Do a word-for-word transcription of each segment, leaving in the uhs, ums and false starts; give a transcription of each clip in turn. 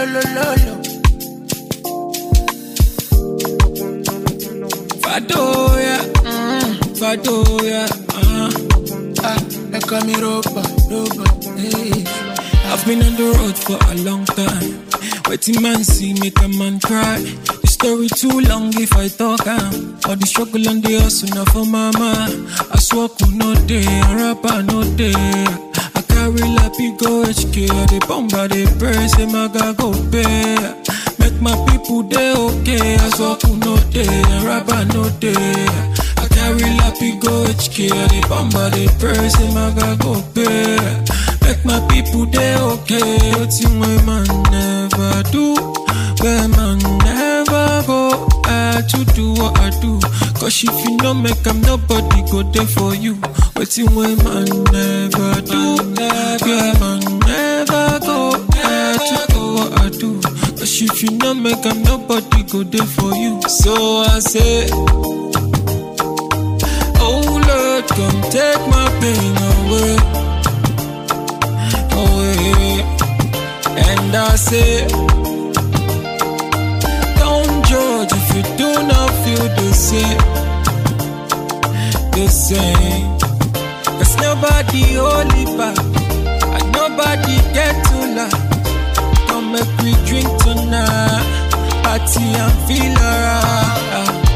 lo, lo, lo, lo. Fadoya, mm, Fadoya, uh. Ah, they call me Roba, Roba, hey. I've been on the road for a long time. Waiting man see make a man cry. The story too long if I talk am. All the struggle and the hustle now for mama. I smoke no day, I rapper no day. I carry lappy go H K. They bomb by the pray, say my God go pay. Make my people they okay. I smoke no day, I rapper no day. I carry lappy go H K. They bomb by the pray, say my God go pay. Make my people they okay. What's in my man never do, where man never go. I had to do what I do. Cause if you don't make them, nobody go there for you. What's in my man never do, where man never go. I had to do what I do. Cause if you don't make them, nobody go there for you. So I say, oh Lord, come take my pain away. Away. And I say, don't judge if you do not feel the same, the same. Cause nobody holy back, and nobody get to laugh. Come make we drink tonight, party and feel alright.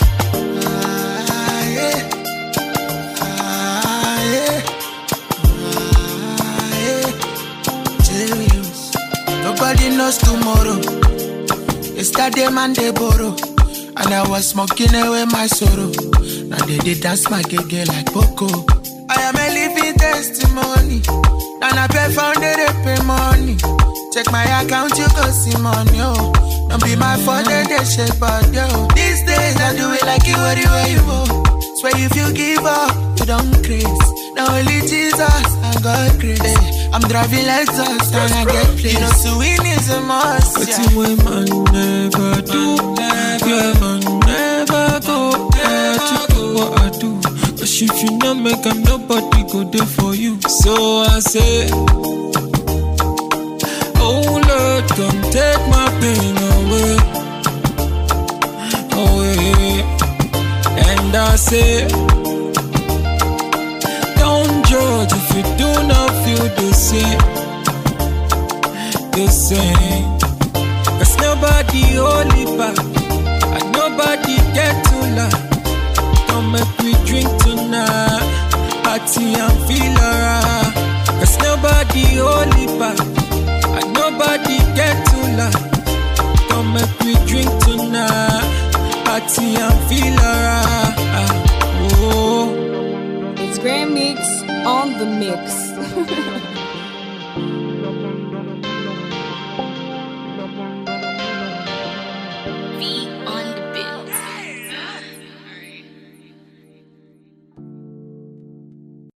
Nobody knows tomorrow. Yesterday man they borrow, and I was smoking away my sorrow. Now they did dance my gege like Boko. I am a living testimony, and I pay found they pay money. Check my account, you go see money. Oh, don't be my fault that they shake body. Oh, these days I do it like you everywhere you go. Swear if you give up, you don't craze. Now only Jesus and God grace. Hey, I'm driving Lexus and I get placed. You know to win is a must. But yeah. Way man never do, yeah man never go. I to do what I do. Cause if you not make them, nobody go there for you. So I say, oh Lord, come take my pain away, away. And I say, don't judge if you do not feel the same, the same. Cause nobody holy back, and nobody get to laugh. Come make we drink tonight, party and feel alright. Cause nobody holy back, and nobody get to laugh. Come make we drink tonight, party and feel alright. Oh. It's Grand Mix on the mix.